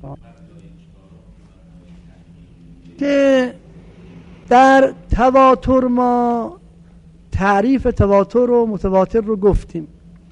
که در تواتر ما تعریف تواتر و متواتر رو گفتیم،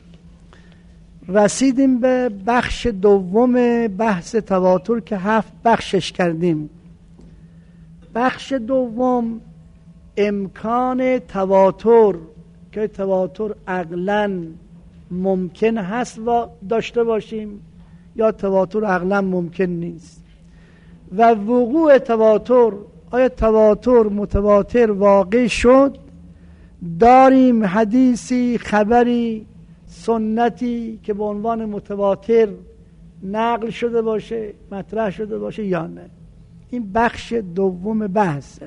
رسیدیم به بخش دوم بحث تواتر که 7 بخشش کردیم. بخش دوم امکان تواتر، که تواتر عقلاً ممکن هست و داشته باشیم یا تواتر عقلاً ممکن نیست، و وقوع تواتر، آیا تواتر متواتر واقع شد، داریم حدیثی، خبری، سنتی که به عنوان متواتر نقل شده باشه، مطرح شده باشه یا نه. این بخش دوم بحثه.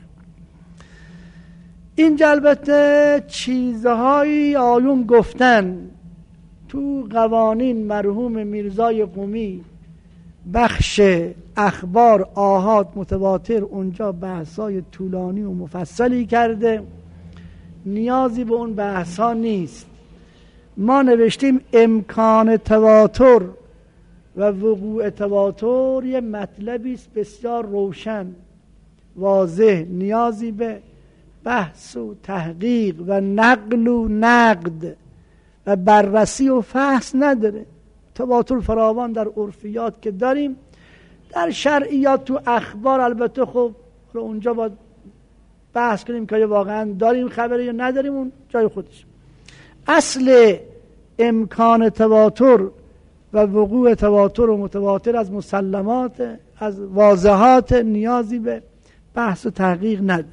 اینجا البته چیزهایی آیون گفتن تو قوانین مرحوم میرزای قمی، بخش اخبار آحاد متواتر، اونجا بحثای طولانی و مفصلی کرده، نیازی به اون بحثا نیست. ما نوشتیم امکان تواتر و وقوع تواتر یه مطلبی است بسیار روشن، واضح، نیازی به بحث و تحقیق و نقل و نقد و بررسی و فحص نداره. تواتر فراوان در عرفیات که داریم، در شرعیات تو اخبار البته خب اونجا باید بحث کنیم که واقعا داریم خبری یا نداریم، اون جای خودش. اصل امکان تواتر و وقوع تواتر و متواتر از مسلمات، از واضحات، نیازی به بحث و تحقیق نداره.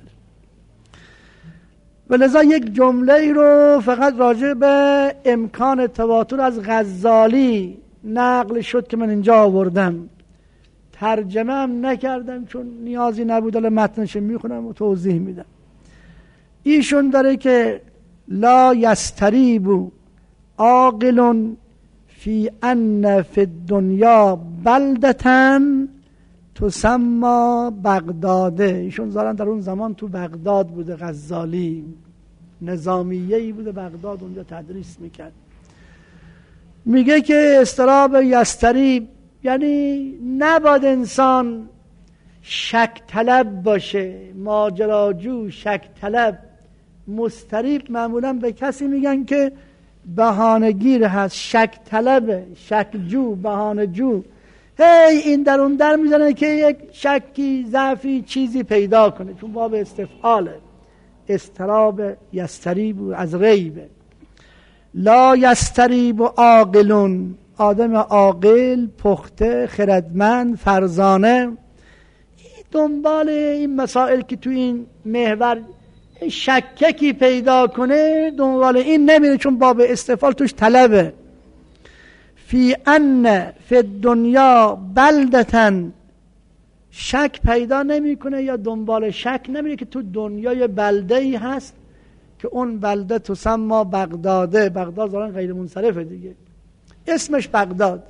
ولذا یک جمله ای رو فقط راجع به امکان تواتر از غزالی نقل شد که من اینجا آوردم، ترجمه هم نکردم چون نیازی نبود، الان متنش میخونم و توضیح میدم. ایشون داره که لا یستریب عاقل فی ان فی الدنیا بلدتن تسمى بغداده. ایشون ظاهرا در اون زمان تو بغداد بوده، غزالی نظامیه‌ای بوده بغداد، اونجا تدریس میکرد. میگه که اضطراب یستریب یعنی نباید انسان شک طلب باشه، ماجراجو، شک طلب. مضطریب معمولا به کسی میگن که بهانه‌گیر هست، شک طلبه، شک جو، بهانه جو، این در اون در میزنه که یک شکی، ضعفی، چیزی پیدا کنه، چون باب استفعاله. اضطراب یستریب از ریبه. لا یستریب عاقلون، آدم عاقل، پخته، خردمند، فرزانه، دنبال این مسائل که تو این محور شککی پیدا کنه، دنبال این نمیره، چون باب استفعال توش طلبه. فی ان فی الدنیا بلدتن، شک پیدا نمیکنه یا دنبال شک نمیره که تو دنیای بلده‌ای هست که اون بلده تسمى بغداده. بغداد ظاهرا غیر منصرفه دیگه، اسمش بغداد.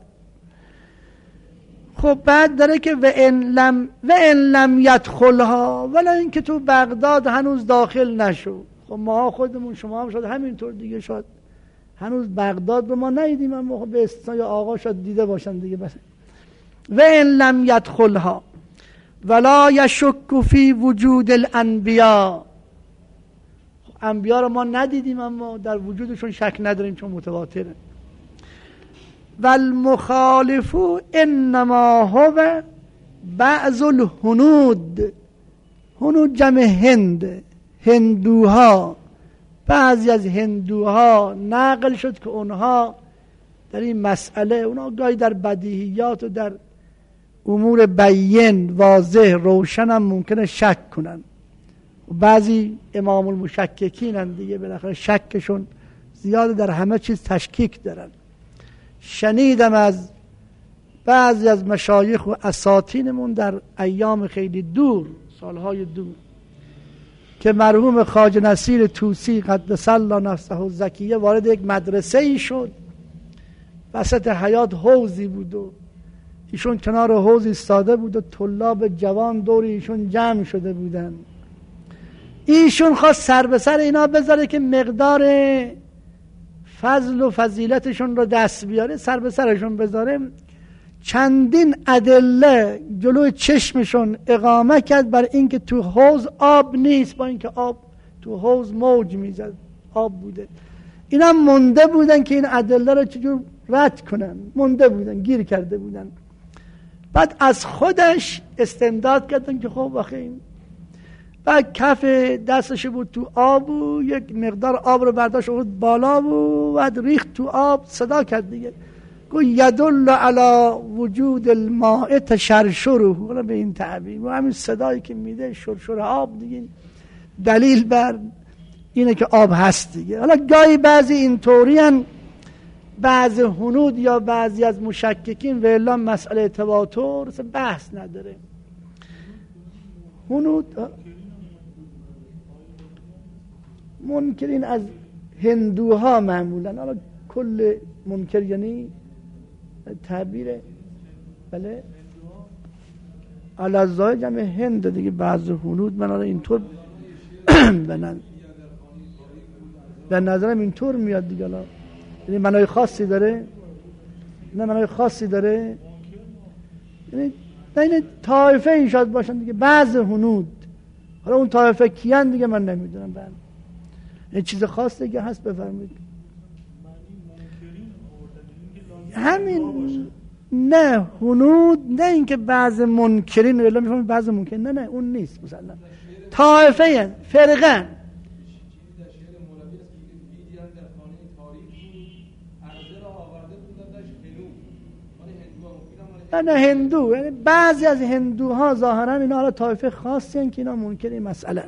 خب بعد داره که و ان لم یدخلها، ولی اینکه تو بغداد هنوز داخل نشو. خب ما خودمون، شما هم شاید همینطور دیگه، شاید هنوز بغداد رو ما ندیدیم، اما به استثنای یا آقا شاید دیده باشن دیگه. بس و ان لم یدخلها ولا یشک فی وجود الانبیاء، انبیا رو ما ندیدیم اما در وجودشون شک نداریم چون متواتره. والمخالف انما هو بعض الهنود، هنود جمع هند، هندوها، بعضی از هندوها نقل شد که اونها در این مسئله، اونها گاهی در بدیهیات و در امور بیین، واضح، روشن هم ممکنه شک کنن. بعضی امام المشککین هم دیگه، بالاخره شکشون زیاده، در همه چیز تشکیک دارن. شنیدم از بعضی از مشایخ و اساطینمون در ایام خیلی دور، سالهای دور، که مرحوم خواجه نصیر طوسی قدس الله نفسه الزکیه وارد یک مدرسه ای شد، وسط حیاط حوضی بود و ایشون کنار حوض ایستاده بود و طلاب جوان دور ایشون جمع شده بودن. ایشون خواست سر به سر اینا بذاره که مقدار فضل و فضیلتشون رو دست بیاره، سر به سرشون بذاره. چندین ادله جلوی چشمشون اقامه کرد بر اینکه تو حوض آب نیست، با اینکه آب تو حوض موج میزد، آب بوده. اینا مونده بودن که این ادله رو چجور رد کنن، مونده بودن، گیر کرده بودن. بعد از خودش استمداد کردن که خب آخه بعد کف دستش بود تو آب و یک مقدار آب رو برداشت بود بالا و بعد ریخت تو آب، صدا کرد دیگه، گو یدل علی وجود الماء تشرشره، به این تعبیر و همین صدایی که میده شرشر آب دیگه دلیل بر اینه که آب هست دیگه. حالا گاهی بعضی اینطورین، بعضی هنود یا بعضی از مشککین و الا مسئله تواتر بحث نداره. هنود منکرین از هندوها معمولا، حالا کل منکر یعنی تعبیره، بله الازای جمع هند دیگه، بعض هنود من حالا اینطور به نظرم اینطور میاد دیگه. حالا یعنی معنای خاصی داره؟ نه معنای خاصی داره، یعنی نه این طایفه این شاید باشن دیگه، بعض هنود. حالا اون طایفه کیان دیگه من نمیدونم. بعد این چیز خاص دیگه هست بفرمایید. همین نه هنود، نه اینکه بعض منکرین الا میفهمید بعض منکرین، نه اون نیست. مثلا طایفه فرقه نه هندو، یعنی بعضی از هندوها ظاهرا اینا حالا طایفه خاصی هستن که اینا منکر مسئله.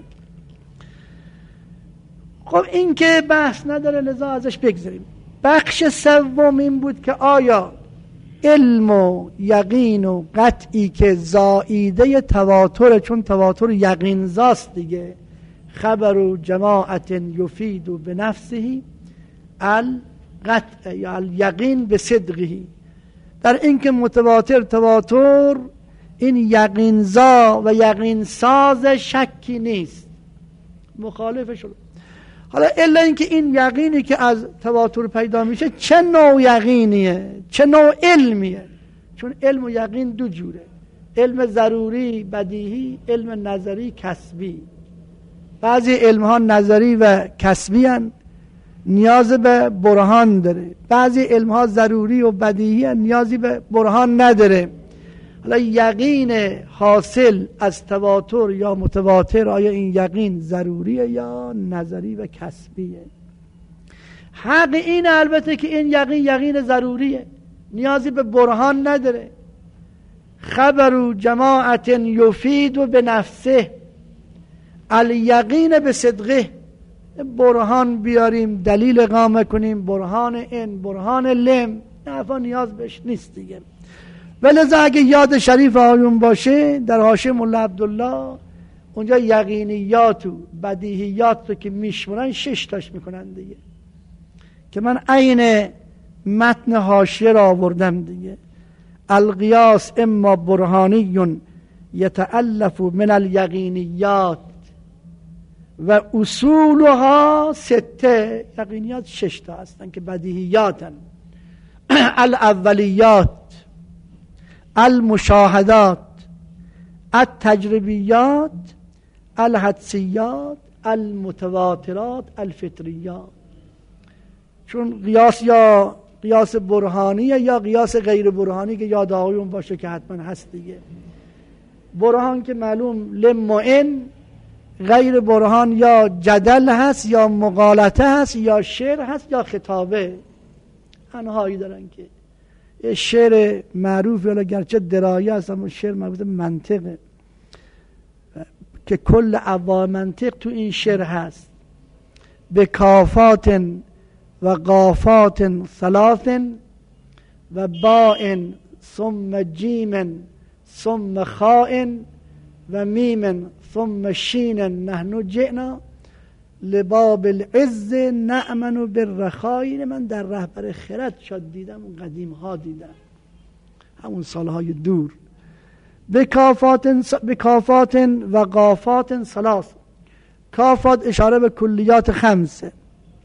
خب این که بحث نداره لذا ازش بگذاریم. بخش سوم این بود که آیا علم و یقین و قطعی که زائیده تواتر، چون تواتر یقین زاست دیگه، خبر و جماعت یفید و به نفسه القطع یا الیقین به صدقه، در اینکه متواتر تواتر این یقین زا و یقین ساز شکی نیست، مخالف شد. حالا الا اینکه این یقینی که از تواتر پیدا میشه چه نوع یقینیه، چه نوع علمیه، چون علم و یقین دو جوره، علم ضروری بدیهی، علم نظری کسبی. بعضی علم ها نظری و کسبی هن، نیاز به برهان داره، بعضی علم ها ضروری و بدیهی هن، نیازی به برهان نداره. حالا یقین حاصل از تواتر یا متواتر، آیا این یقین ضروریه یا نظری و کسبیه؟ حق این البته که این یقین ضروریه، نیازی به برهان نداره. خبر و جماعت یفید و به نفسه الیقین به صدقه، برهان بیاریم، دلیل اقامه کنیم، برهان این برهان لم، نفع نیاز بهش نیست دیگه. ولذا اگه یاد شریف آیون باشه در حاشیه مولا عبدالله، اونجا یقینیات و بدیهیات رو که میشمرن 6 تاش میکنن دیگه، که من عین متن حاشیه را آوردم دیگه. القیاس اما برهانی یتألف من الیقینیات و اصولها 6، یقینیات 6 تا هستن که بدیهیاتن. الاولیات، المشاهدات، التجربیات، الحدسیات، المتواترات، الفطریات. چون قیاس یا قیاس برهانی یا قیاس غیر برهانی که یاد آقایون باشه که حتما هست دیگه. برهان که معلوم لم و ان، غیر برهان یا جدل هست یا مغالطه هست یا شعر هست یا خطابه. انهایی دارن که شعر معروف ولی گرچه درایه هست اما شعر مربوط به منطقه که کل ابواب منطق تو این شعر هست. به کافات و قافات ثلاث و باء ثم جیم ثم خاء و میم ثم شین نحن جئنا لباب العز نأمن بالرخاء. من در رهبر خرد شاد دیدم، اون قدیم ها دیدم، همون سالهای دور. به کافات و قافات ثلاث، کافات اشاره به کلیات 5،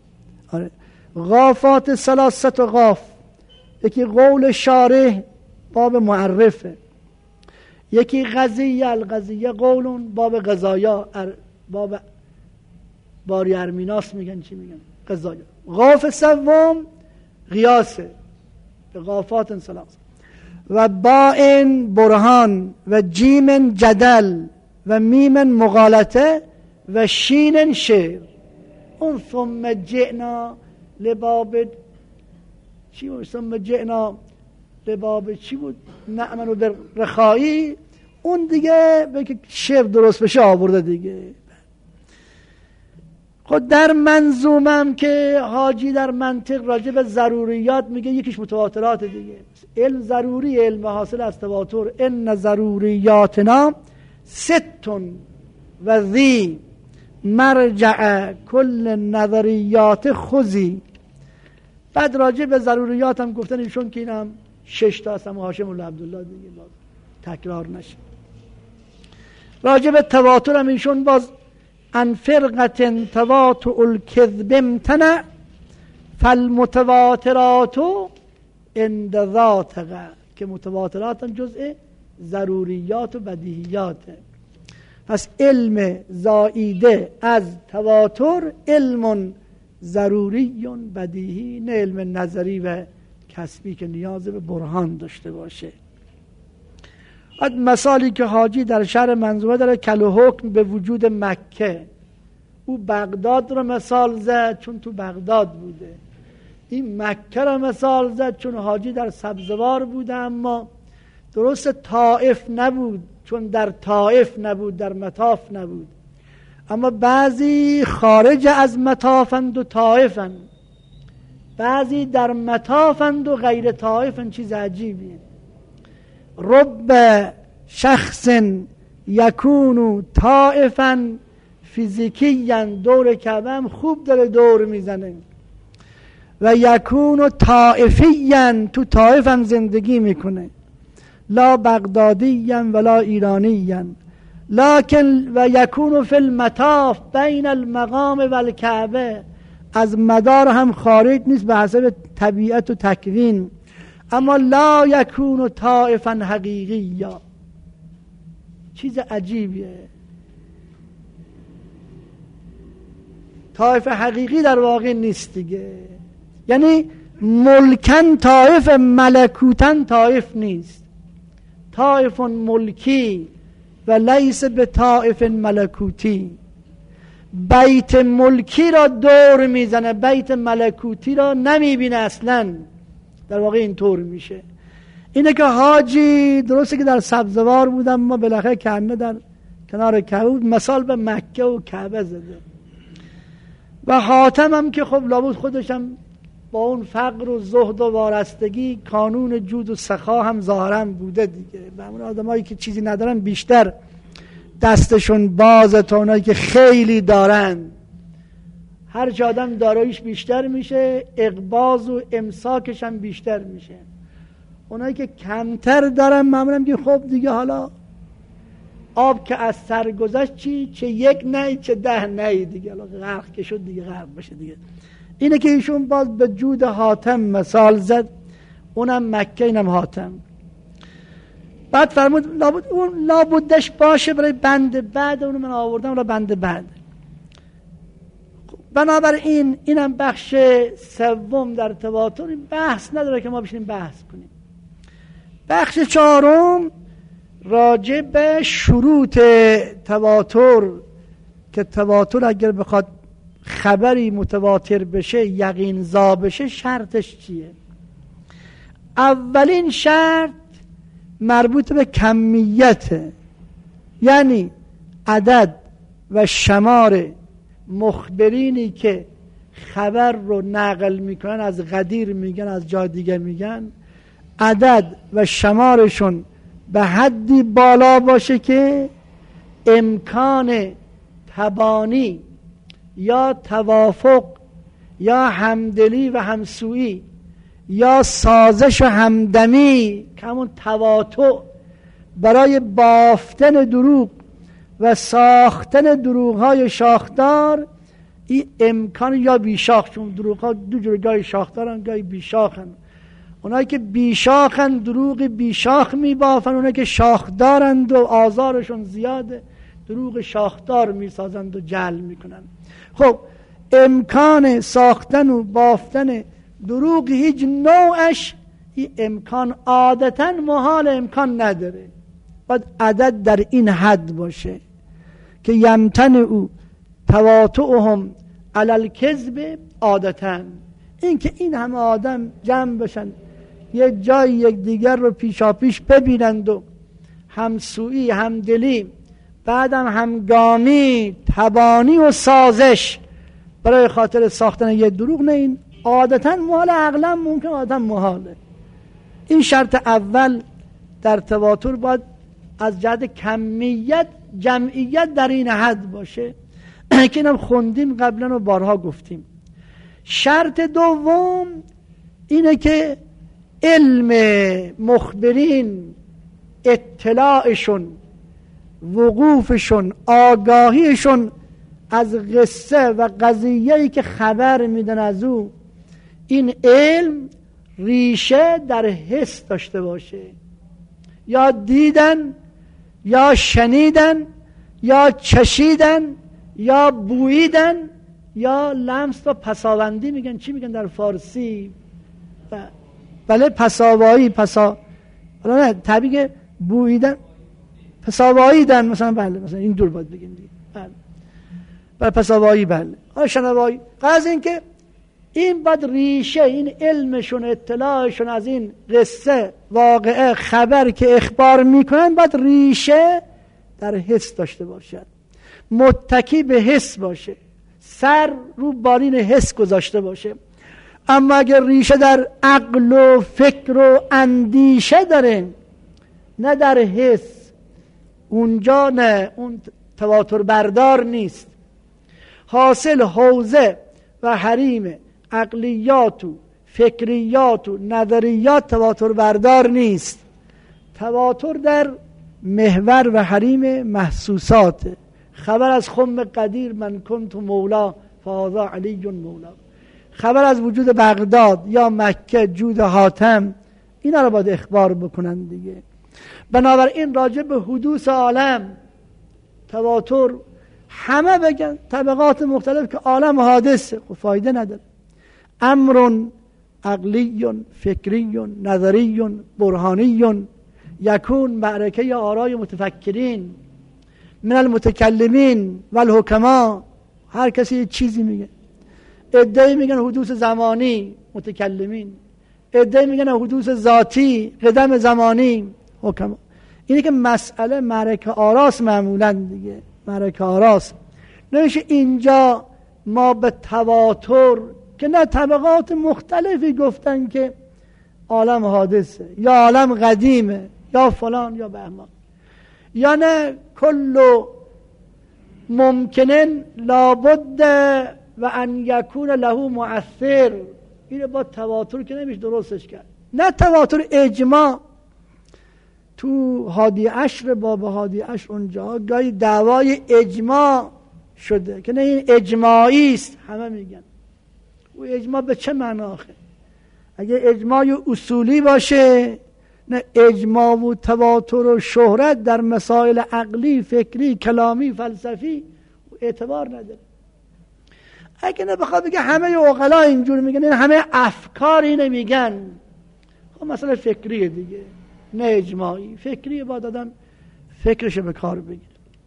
آره. قافات 3 قاف، یکی قول شارح باب معرفه. یکی قضیه، القضیه قولون، باب قضایا، باب باری ارمیناس میگن، چی میگن؟ قضایا. قاف سوم قیاسه، به قافات انسلاس، و باء برهان، و جیم جدل، و میم مغالطه، و شین شعر. اون ثم جئنا لباب چی بود؟ ثم جئنا لباب چی بود؟ نأمن و رخایی. اون دیگه به که شعر درست بشه آورده دیگه. خود در منظومم که حاجی در منطق راجع به ضروریات میگه، یکیش متواترات دیگه. علم ضروری، علم حاصل از تواتر. ان ضروریاتنا ستون و ذی مرجع کل نظریات خذی. بعد راجع به ضروریات هم گفتن ایشون که اینم 6 تا هستم، هاشم الله عبدالله دیگه، باز تکرار نشه. راجع به تواتر هم ایشون باز ان فرقة تواتر الكذب امتنع فالمتواترات عند ذاتک، که متواترات هم جزء ضروریات و بدیهیاته. پس علم زائیده از تواتر علم ضروری بدیهی، نه علم نظری و کسبی که نیاز به برهان داشته باشه. مثالی که حاجی در شهر منظومه داره، کل حکم به وجود مکه. او بغداد رو مثال زد چون تو بغداد بوده. این مکه رو مثال زد چون حاجی در سبزوار بوده، اما درست طائف نبود چون در طائف نبود، در مطاف نبود. اما بعضی خارج از مطافند و طائفند، بعضی در مطافند و غیر طائفند. چیز عجیبیه. رب شخص یکونو طائفا فیزیکیاً، دور کعبه هم خوب داره دور میزنه، و یکونو طائفیاً، تو طائف هم زندگی میکنه، لا بغدادیاً ولا ایرانیاً، لکن و یکونو فی المطاف بین المقام و الکعبه، از مدار هم خارج نیست به حسب طبیعت و تکوین، اما لا یکون طائفا حقیقیا. چیز عجیبیه. طائف حقیقی در واقع نیست دیگه. یعنی ملکن طائف، ملکوتن طائف نیست. طائف ملکی و لیس به طائف ملکوتی. بیت ملکی را دور میزنه، بیت ملکوتی را نمیبینه اصلا. در واقع اینطور میشه. اینه که حاجی درسته که در سبزوار بودم، ما بالاخره کنه در کنار کعبه، مثال به مکه و کعبه زده. و حاتم هم که خب لابد خودشم با اون فقر و زهد و وارستگی کانون جود و سخا هم ظاهرا بوده دیگه. و اون آدمایی که چیزی ندارن بیشتر دستشون بازه تا اونایی که خیلی دارن. هر چه آدم داراییش بیشتر میشه، اقباض و امساکش هم بیشتر میشه. اونایی که کمتر دارن معمولا میگه خب دیگه حالا آب که از سر گذشت چی؟ چه یک نهی چه 10 نهی دیگه، حالا غرق که شد دیگه غرق بشه دیگه. اینه که ایشون باز به جود حاتم مثال زد، اونم مکه اینم حاتم. بعد فرمود اون لابدش باشه برای بند بعد، اونو من آوردم برای بند بعد. بنابراین اینم بخش سوم در تواتر. این بحث نداره که ما بشینیم بحث کنیم. بخش چهارم راجع به شروط تواتر، که تواتر اگر بخواد خبری متواتر بشه، یقین زا بشه، شرطش چیه؟ اولین شرط مربوط به کمیته، یعنی عدد و شمار مخبرینی که خبر رو نقل میکنن، از غدیر میگن، از جای دیگه میگن، عدد و شمارشون به حدی بالا باشه که امکان تبانی یا توافق یا همدلی و همسویی یا سازش و همدمی، که همون تواطؤ برای بافتن دروغ و ساختن دروغ‌های شاخدار، این امکان یا بیشاخ، چون دروغ‌ها دو جور، گاهی شاخدارن گاهی بیشاخن. اونایی که بیشاخن دروغ بیشاخ میبافن، اونایی که شاخدارند و آزارشون زیاده دروغ شاخدار میسازند و جعل میکنن. خب امکان ساختن و بافتن دروغ هیچ نوعش این امکان عادتا محال امکان نداره. باید عدد در این حد باشه که یمتن او تواطؤهم علی الکذب عادتا. این که این همه آدم جمع بشن یه جای یک دیگر رو پیشاپیش ببینند و همسویی همدلی بعدم همگامی تبانی و سازش برای خاطر ساختن یه دروغ، نه این عادتا محال، عقلا ممکن، عادتا محاله. این شرط اول در تواتر باید از جهت کمیت جمعیت در این حد باشه که اینم خوندیم قبلا و بارها گفتیم. شرط دوم اینه که علم مخبرین، اطلاعشون، وقوفشون، آگاهیشون از قصه و قضیه‌ای که خبر میدن از او، این علم ریشه در حس داشته باشه. یا دیدن یا شنیدن یا چشیدن یا بوییدن یا لمس و پساوندی میگن. چی میگن در فارسی؟ بله پساوایی، نه طبیعی بوییدن، پساواییدن مثلا. بله مثلا این دور باید بگیم دیگه. بله پساوایی، بله شنوایی. قضیه این که این باید ریشه، این علمشون، اطلاعشون از این قصه، واقعه، خبر که اخبار میکنن باید ریشه در حس داشته باشد، متکی به حس باشه، سر رو بالین حس گذاشته باشه. اما اگر ریشه در عقل و فکر و اندیشه داره نه در حس، اونجا نه، اون تواتر بردار نیست. حاصل حوزه و حریم عقلیات و فکریات و نظریات تواتر بردار نیست. تواتر در محور و حریم محسوسات. خبر از خم قدیر من کنت مولا فهذا علی مولا، خبر از وجود بغداد یا مکه جود حاتم، اینا رو باید اخبار بکنن دیگه. بنابراین راجع به حدوث عالم تواتر همه بگن، طبقات مختلف که عالم حادثه، خب فایده نداره. امر عقلی فکری نظری برهانی یکون معرکه آرای متفکرین من المتکلمین و الحکما. هر کسی یه چیزی میگه. ادعی میگن حدوث زمانی، متکلمین. ادعی میگن حدوث ذاتی، قدم زمانی، حکما. اینه که مسئله معرکه آراست معمولا دیگه، معرکه آراست. نمیشه اینجا ما به تواتر که نه طبقات مختلفی گفتن که عالم حادثه یا عالم قدیمه یا فلان یا بهمان، یا نه کل ممکنن لابد و ان یکون له مؤثر. اینه با تواتر که نمیشه درستش کرد. نه تواتر اجماع. تو هادی عشر، باب هادی عشر اونجا گاهی دعوای اجماع شده که نه این اجماعی است. همه میگن و اجماع به چه معنی آخه؟ اگه اجماع اصولی باشه، نه اجماع و تواتر و شهرت در مسائل عقلی، فکری، کلامی، فلسفی اعتبار نداره. اگه نه بخواد بگه همه عقلا اینجور میگن، این همه افکار اینه میگن، خب مسئله فکریه دیگه، نه اجماعی. فکریه، باید آدم فکرشو به کار بگیره.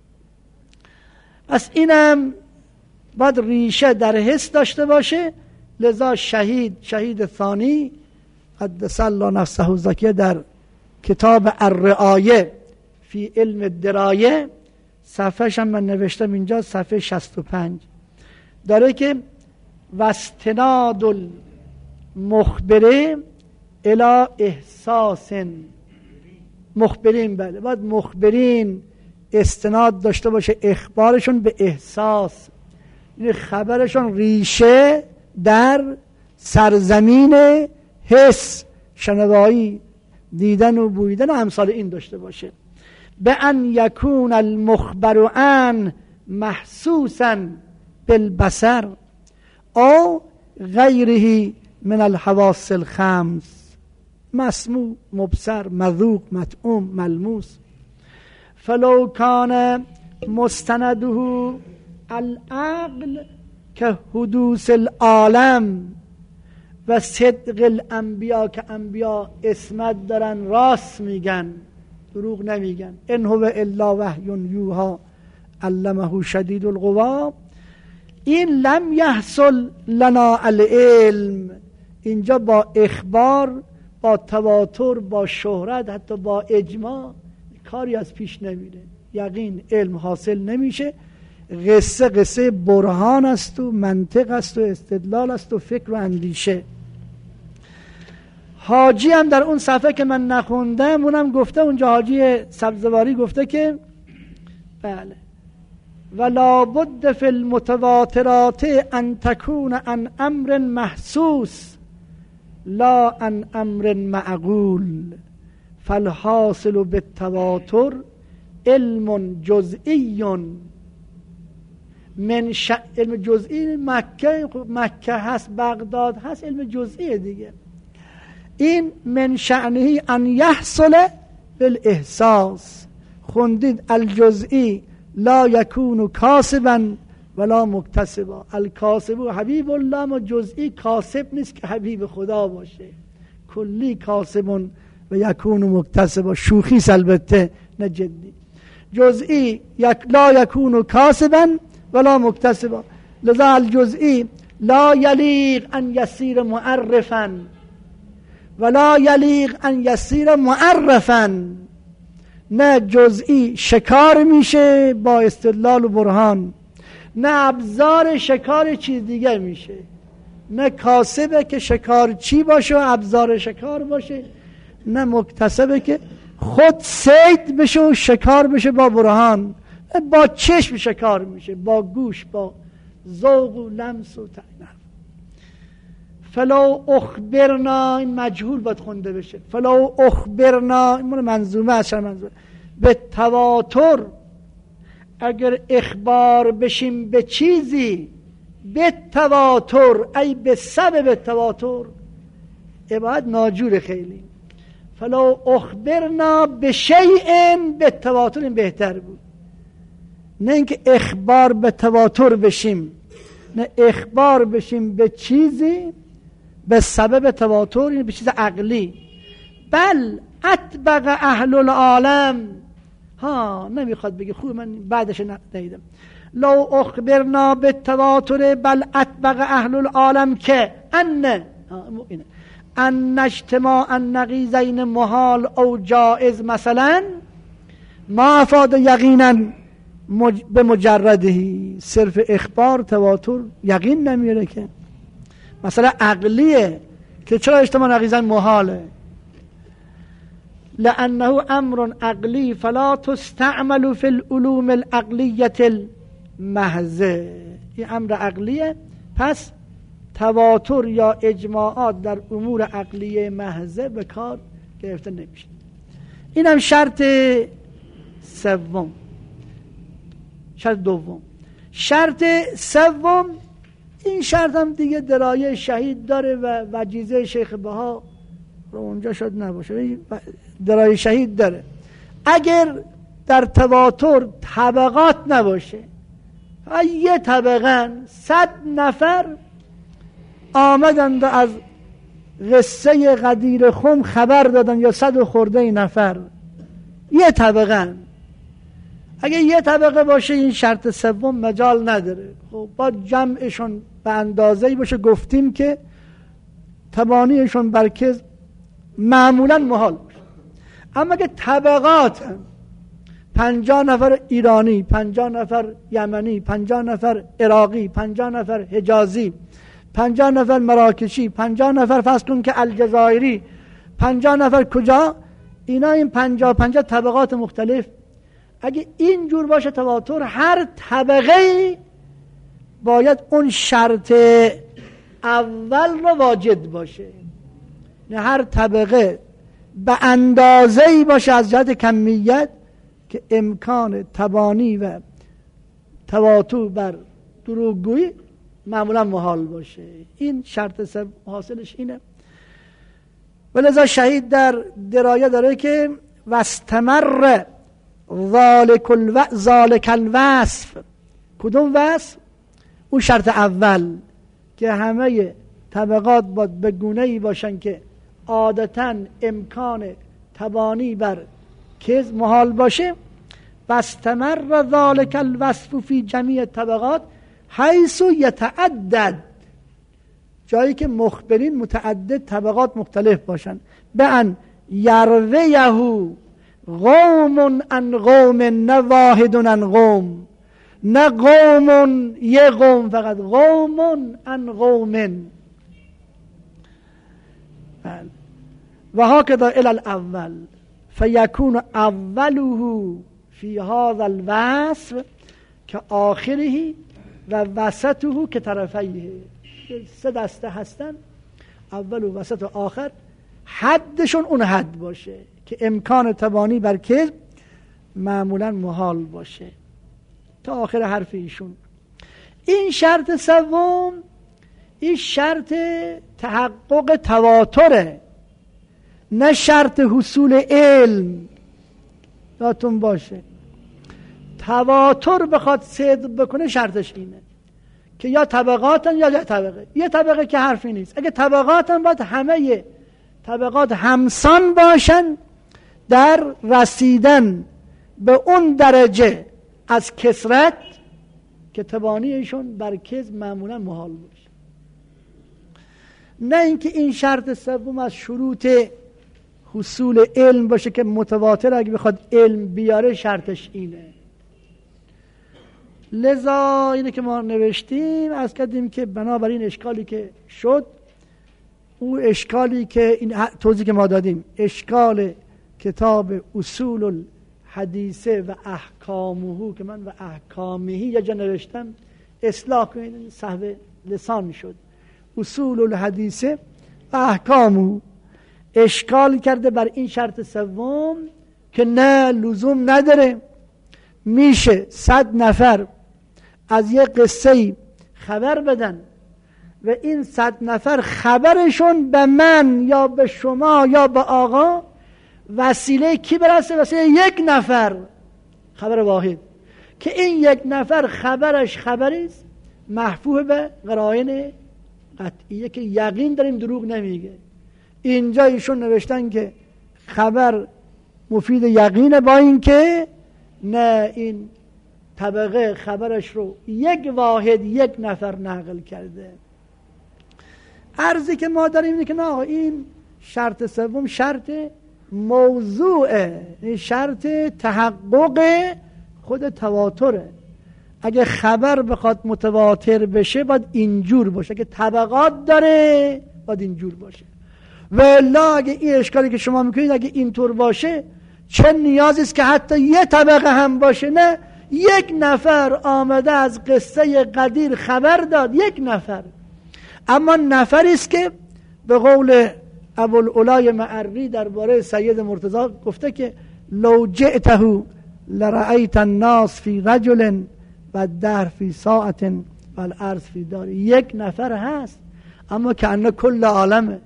پس اینم باید ریشه در حس داشته باشه. لذا شهید ثانی قدس الله نفسه الزکیه در کتاب الرعایه فی علم الدرایه، صفحه‌ش هم من نوشتم اینجا، صفحه 65 داره که واستناد المخبره الی احساس. مخبرین، بله، باید مخبرین استناد داشته باشه، اخبارشون به احساس، این خبرشون ریشه در سرزمین حس، شنوایی، دیدن و بویدن و امثال این داشته باشه. به ان یکون المخبر عن محسوسا بالبصر او غیره من الحواس الخمس. مسموع، مبصر، مذوق، مطعوم، ملموس. فلو کان مستنده العقل که حدوث العالم و صدق الانبیا، که انبیا اسمت دارن، راست میگن، دروغ نمیگن. ان هو الا وحی یوحی علمه شدید القوا. این لم یحصل لنا العلم، اینجا با اخبار، با تواتر، با شهرت، حتی با اجماع کاری از پیش نمیره. یقین علم حاصل نمیشه. قصه قصه برهان است و منطق است و استدلال است و فکر و اندیشه. حاجی هم در اون صفحه که من نخوندم اونم گفته، اونجا حاجی سبزواری گفته که بله ولا بد فی المتواترات ان تکون عن امر محسوس لا عن امر معقول، فالحاصل بالتواتر علم جزئی من علم جزئی مکه هست، بغداد هست، علم جزئی دیگه. این من شأنه ان یحصل بالاحساس. خوندید الجزئی لا یکون کاسبا ولا مکتسبا. الکاسب حبیب الله، ما جزئی کاسب نیست که حبیب خدا باشه، کلی کاسب و یکون مکتسبا. شوخی البته، نه جدی. جزئی لا یکون کاسبا ولا مکتسبا، لذا الجزئی لا یلیق ان یصیر معرفا ولا یلیق ان یصیر معرفا. نه جزئی شکار میشه با استدلال و برهان، نه ابزار شکار چیز دیگه میشه. نه کاسبه که شکار چی باشه و ابزار شکار باشه، نه مکتسبه که خود صید بشه و شکار بشه با برهان. با چشم شکار میشه، با گوش، با ذوق و لمس و تعریف. فلو اخبرنا، این مجهول باید خونده بشه. فلو اخبرنا، این من منظومه اصلا منظومه به تواتر، اگر اخبار بشیم به چیزی به تواتر، ای به سبب تواتر، عبارت ناجور خیلی. فلو اخبرنا به شیء به تواتر، این بهتر بود. نه اینکه اخبار به تواتر بشیم، نه اخبار بشیم به چیزی به سبب تواتر، این به چیز عقلی. بل اطبق اهل العالم، ها نمیخواد بگه، خوب من بعدش ندیدم. لو اخبرنا به تواتر بل اطبق اهل العالم که ان اجتماع النقیضین محال او جائز مثلا، ما افاد یقینا به مجردهی. صرف اخبار تواتر یقین نمیاره که. مثلا عقلیه که چرا اجتماع نقیضین محاله؟ لانه امر عقلی فلا تستعمل فی العلوم العقلیه المحضه. این امر عقلیه، پس تواتر یا اجماعات در امور عقلیه محضه به کار گرفته نمیشه. اینم شرط سوم. شرط دوم. شرط سوم، این شرط هم دیگه درایه شهید داره و وجیزه شیخ بها رو اونجا شد نباشه، درایه شهید داره. اگر در تواتر طبقات نباشه، یه طبقه 100 نفر آمدند از قصه غدیر خم خبر دادن، یا 100 خورده نفر، یه طبقه. اگه یه طبقه باشه این شرط سوم مجال نداره. خب با جمعشون به اندازه‌ای باشه، گفتیم که تبانیشون برکز معمولا محال باشه. اما که طبقات هم 50 نفر ایرانی، 50 نفر یمنی، 50 نفر عراقی، 50 نفر حجازی، 50 نفر مراکشی، 50 نفر فرض کن که الجزایری، 50 نفر کجا، اینا این 50 طبقات مختلف. اگه اینجور باشه تواتر، هر طبقه باید اون شرط اول رو واجد باشه. نه هر طبقه به اندازه‌ای باشه از جهت کمیت که امکان تبانی و تواتر بر ولذا شهید در درایه داره که واستمر ذالک الوصف. کدوم وصف؟ اون شرط اول که همه طبقات باید به گونه‌ای باشن که عادتاً امکان تبانی بر کذب محال باشه. واستمر ذالک الوصف فی جمیع طبقات حیث یتعدد، جایی که مخبرین متعدد طبقات مختلف باشن. به ان یرویه قوم عن قوم، نه واحد عن قوم، نه قوم یه قوم فقط، قوم عن قوم. و هکذا الی الاول فیکون اوله فی هذا الوصف که آخره و وسطه که طرفیه. سه دسته هستن، اول و وسط و آخر، حدشون اون حد باشه که امکان تبانی بر کذب معمولا محال باشه تا آخر حرف ایشون. این شرط سوم، این شرط تحقق تواتره، نه شرط حصول علم. یادتون باشه تواتر بخواد صدق بکنه شرطش اینه که یا طبقاتن یا طبقه. یه طبقه که حرفی نیست. اگه طبقاتن باید همه طبقات همسان باشن در رسیدن به اون درجه از کثرت که تبانیشون بر کذب معمولا محال باشه. نه اینکه این شرط سوم از شروط حصول علم باشه که متواتر اگه بخواد علم بیاره شرطش اینه. لذا اینه که ما نوشتیم، از کردیم که بنابراین اشکالی که شد، او اشکالی که این توضیح که ما دادیم، اشکال کتاب اصول الحدیثه و احکامه که من و احکامه یه جا نوشتم، اصلاح کنید، سهو لسان شد. اصول الحدیثه و احکامه اشکال کرده بر این شرط سوم که نه لزوم نداره، میشه 100 نفر از یه قصه خبر بدن و این 100 نفر خبرشون به من یا به شما یا به آقا وسیله کی برسه؟ وسیله یک نفر، خبر واحد، که این یک نفر خبرش خبریست محفوظ به قرائن قطعیه که یقین داریم دروغ نمیگه. اینجا ایشون نوشتن که خبر مفید یقینه، با این که نه این طبقه خبرش رو یک واحد یک نفر نقل کرده. عرضی که ما داریم اینه که نه، این شرط سوم شرط موضوعه، این شرط تحقق خود تواتره. اگه خبر بخواد متواتر بشه باید اینجور باشه، اگه طبقات داره باید اینجور باشه. والا اگه این اشکالی که شما میکنید اگه اینطور باشه، چه نیازی است که حتی یه طبقه هم باشه؟ نه، یک نفر آمده از قصه قدیر خبر داد، یک نفر، اما نفری است که به قول ابوالعلای معری درباره سید مرتضی گفته که لو جئته لرأیت الناس فی رجل و الدهر فی ساعت و الارض فی دار. یک نفر هست اما که انه کل عالمه.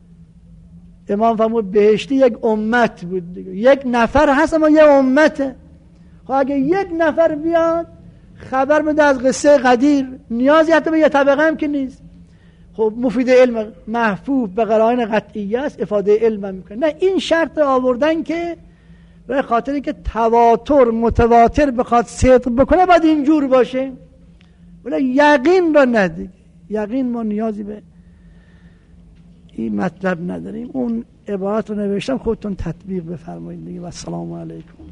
امام فرمود بهشتی یک امت بود دیگه. یک نفر هست اما یه امته. خب اگه یک نفر بیاد خبر بده از قصه قدیر، نیازی حتی به یه طبقه هم که نیست. خب مفید علم محفوظ به قرائن قطعیه است، افاده علم میکنه. نه، این شرط آوردن که به خاطری که تواتر متواتر بخواد صدق بکنه باید اینجور باشه، ولی یقین را ندید. یقین ما نیازی به این مطلب نداریم. اون عبارات رو نوشتم، خودتون تطبیق بفرمایید دیگه. و السلام علیکم.